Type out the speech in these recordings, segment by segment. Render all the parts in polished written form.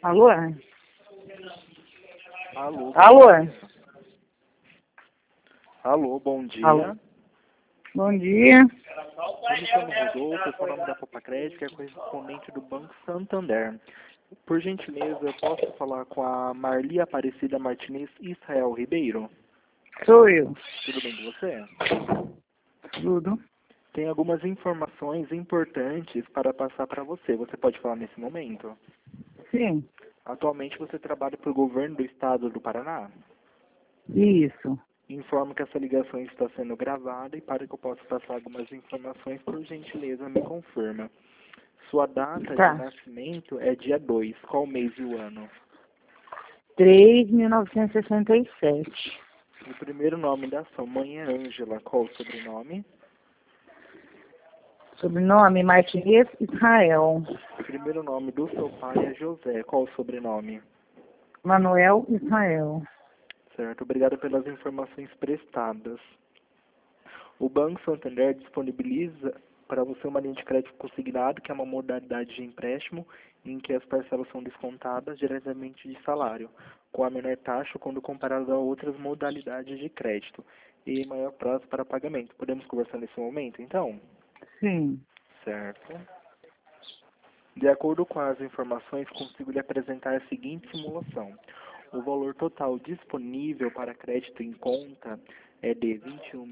Alô? Alô, Alô? alô, bom dia. Alô? Bom dia. Eu me chamo Rodolfo, eu sou o nome da Popacred, que é correspondente do Banco Santander. Por gentileza, eu posso falar com a Marli Aparecida Martinez Israel Ribeiro? Sou eu. Tudo bem com você? Tudo? Tem algumas informações importantes para passar para você. Você pode falar nesse momento? Sim. Atualmente você trabalha para o governo do estado do Paraná? Isso. Informo que essa ligação está sendo gravada e para que eu possa passar algumas informações, por gentileza, me confirma. Sua data Tá. de nascimento é dia 2. Qual mês e o ano? 3.967. O primeiro nome da sua mãe é Ângela. Qual o sobrenome? Sobrenome Martinez Israel. O primeiro nome do seu pai é José. Qual o sobrenome? Manuel Israel. Certo. Obrigado pelas informações prestadas. O Banco Santander disponibiliza para você uma linha de crédito consignado, que é uma modalidade de empréstimo em que as parcelas são descontadas diretamente de salário, com a menor taxa quando comparado a outras modalidades de crédito e maior prazo para pagamento. Podemos conversar nesse momento, então? Sim. Certo. De acordo com as informações, consigo lhe apresentar a seguinte simulação. O valor total disponível para crédito em conta é de R$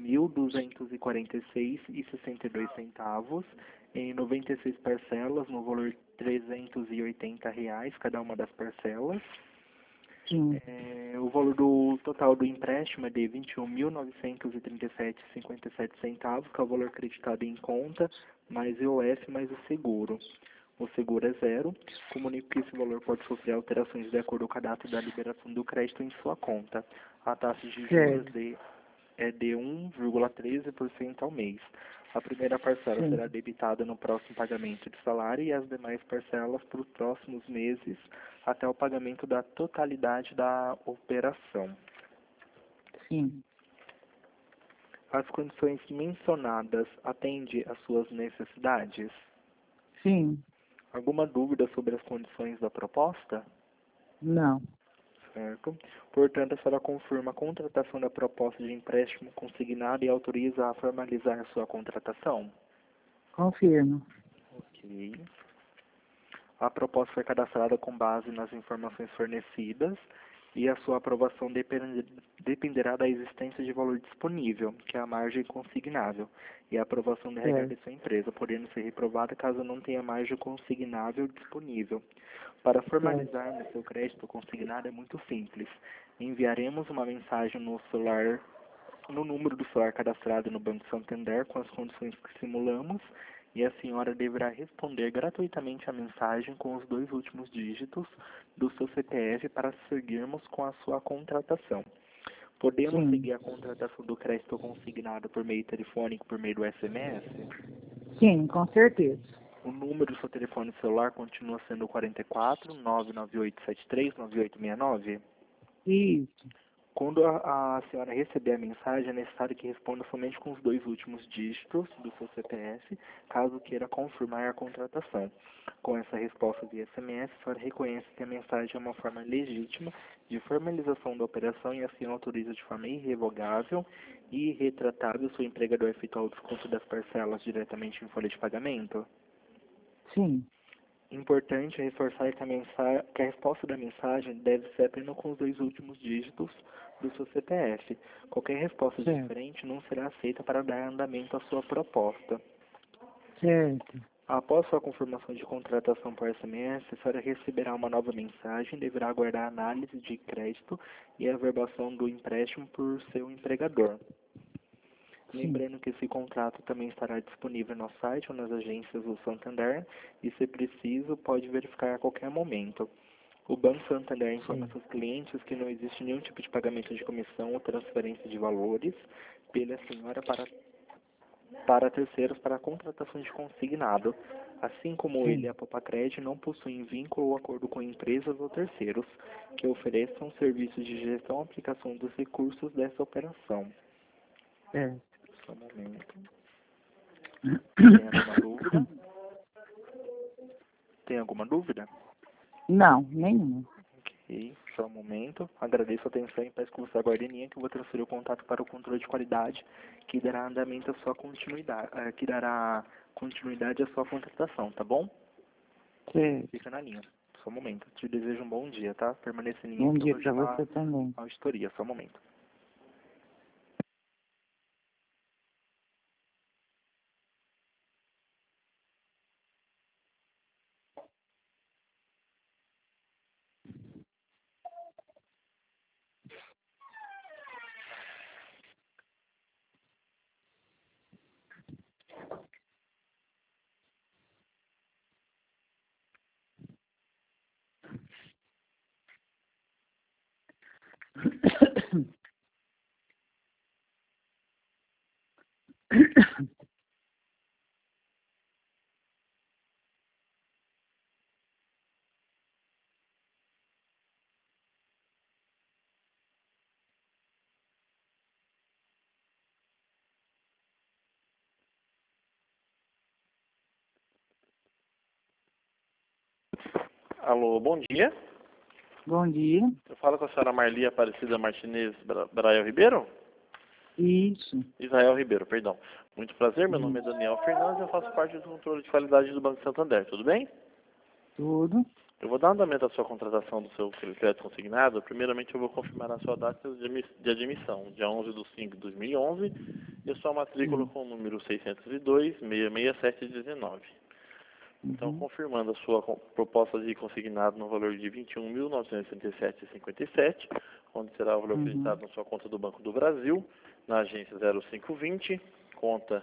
21.246,62 em 96 parcelas, no valor de R$ 380, cada uma das parcelas. Sim. O valor do total do empréstimo é de R$ 21.937,57, que é o valor acreditado em conta, mais IOF, mais o seguro. O seguro é zero. Comunico que esse valor pode sofrer alterações de acordo com a data da liberação do crédito em sua conta. A taxa de juros Certo. é de 1,13% ao mês. A primeira parcela Sim. será debitada no próximo pagamento de salário e as demais parcelas para os próximos meses até o pagamento da totalidade da operação. Sim. As condições mencionadas atendem às suas necessidades? Sim. Alguma dúvida sobre as condições da proposta? Não. Certo. Portanto, a senhora confirma a contratação da proposta de empréstimo consignado e autoriza a formalizar sua contratação? Confirmo. Ok. A proposta foi cadastrada com base nas informações fornecidas e a sua aprovação dependerá da existência de valor disponível, que é a margem consignável, e a aprovação da regra de Certo. sua empresa, podendo ser reprovada caso não tenha margem consignável disponível. Para formalizar no seu crédito consignado é muito simples. Enviaremos uma mensagem no celular, no número do celular cadastrado no Banco Santander com as condições que simulamos, e a senhora deverá responder gratuitamente a mensagem com os 2 últimos dígitos do seu CPF para seguirmos com a sua contratação. Podemos Sim. seguir a contratação do crédito consignado por meio telefônico, por meio do SMS? Sim, com certeza. O número do seu telefone celular continua sendo o 44 99873 9869? Isso. Quando a senhora receber a mensagem, é necessário que responda somente com os 2 últimos dígitos do seu CPF, caso queira confirmar a contratação. Com essa resposta via SMS, a senhora reconhece que a mensagem é uma forma legítima de formalização da operação e assim autoriza de forma irrevogável e irretratável o seu empregador a efetuar o desconto das parcelas diretamente em folha de pagamento? Sim. Importante é reforçar que a resposta da mensagem deve ser apenas com os 2 últimos dígitos do seu CPF. Qualquer resposta Certo. diferente não será aceita para dar andamento à sua proposta. Certo. Após sua confirmação de contratação por SMS, a senhora receberá uma nova mensagem e deverá aguardar a análise de crédito e a averbação do empréstimo por seu empregador. Sim. Lembrando que esse contrato também estará disponível no site ou nas agências do Santander e, se preciso, pode verificar a qualquer momento. O Banco Santander informa Sim. seus clientes que não existe nenhum tipo de pagamento de comissão ou transferência de valores pela senhora para terceiros para a contratação de consignado. Assim como ele, Sim. a Popacred não possuem vínculo ou acordo com empresas ou terceiros que ofereçam serviços de gestão e aplicação dos recursos dessa operação. Certo. Só um momento. Tem alguma dúvida? Tem alguma dúvida? Não, nenhuma. Ok, só um momento. Agradeço a atenção e peço que você aguarde em linha que eu vou transferir o contato para o controle de qualidade, que dará andamento à sua continuidade, que dará continuidade à sua contratação, tá bom? Certo. Fica na linha. Só um momento. Te desejo um bom dia, tá? Permaneça em linha Bom que eu dia vou para chamar você também. a auditoria. Só um momento. Alô, bom dia. Bom dia. Eu falo com a senhora Marli Aparecida Martinez Brael Ribeiro? Isso. Israel Ribeiro, perdão. Muito prazer, meu nome é Isso. Daniel Fernandes e eu faço parte do controle de qualidade do Banco Santander, tudo bem? Tudo. Eu vou dar andamento à sua contratação do seu crédito consignado. Primeiramente, eu vou confirmar a sua data de admissão, dia 11/5/2011, e a sua matrícula Sim. com o número 602-66719. Então, Uhum. confirmando a sua proposta de consignado no valor de R$ 21.967,57, onde será o valor Uhum. acreditado na sua conta do Banco do Brasil, na agência 0520, conta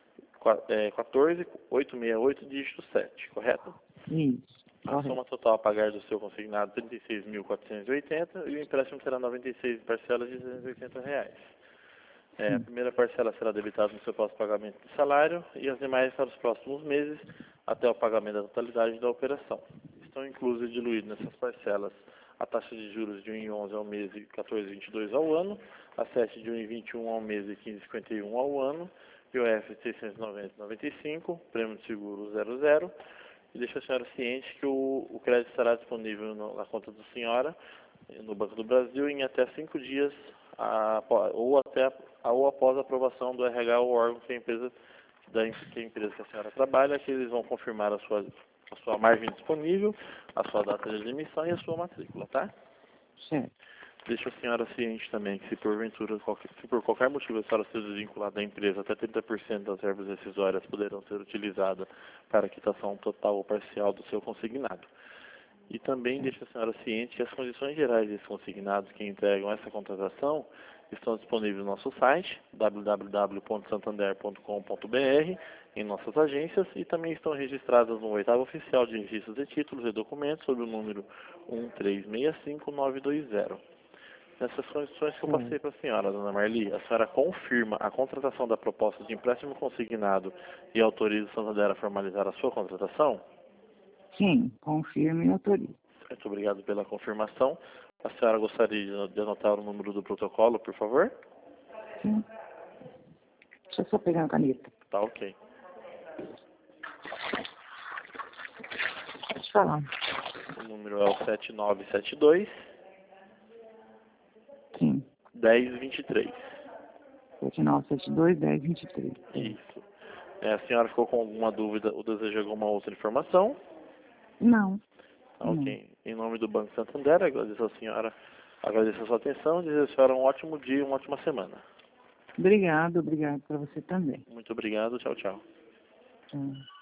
14868, dígito 7, correto? Isso. A Correto. soma total a pagar do seu consignado R$ 36.480 e o empréstimo será 96 parcelas de R$ 280. A Sim. primeira parcela será debitada no seu próximo pagamento de salário e as demais para os próximos meses até o pagamento da totalidade da operação. Estão inclusos e diluídos nessas parcelas a taxa de juros de 1,11 ao mês e 14,22 ao ano, a 7 de 1,21 ao mês e 15,51 ao ano, IOF 690,95, prêmio de seguro 00, e deixa a senhora ciente que o crédito estará disponível na conta da senhora, no Banco do Brasil, em até 5 dias, ou após a aprovação do RH ou órgão que a empresa que a senhora trabalha, que eles vão confirmar a sua margem disponível, a sua data de admissão e a sua matrícula, tá? Certo. Deixa a senhora ciente também que se por qualquer motivo a senhora ser desvinculada da empresa, até 30% das verbas rescisórias poderão ser utilizadas para a quitação total ou parcial do seu consignado. E também deixa a senhora ciente que as condições gerais desses consignados que entregam essa contratação estão disponíveis no nosso site, www.santander.com.br, em nossas agências, e também estão registradas no 8º Oficial de Registros de Títulos e Documentos, sob o número 1365920. Nessas condições que eu passei para a senhora, dona Marli, a senhora confirma a contratação da proposta de empréstimo consignado e autoriza o Santander a formalizar a sua contratação? Sim. Confirme e autorize. Muito obrigado pela confirmação. A senhora gostaria de anotar o número do protocolo, por favor? Sim. Deixa eu só pegar a caneta. Tá ok. Pode falar. O número é o 7972 Sim. 1023. 7972-1023. Isso. A senhora ficou com alguma dúvida ou deseja alguma outra informação? Não. Tá Não. ok. Em nome do Banco Santander, agradeço a senhora, agradeço a sua atenção e desejo a senhora um ótimo dia e uma ótima semana. Obrigado para você também. Muito obrigado. Tchau, tchau. Tchau.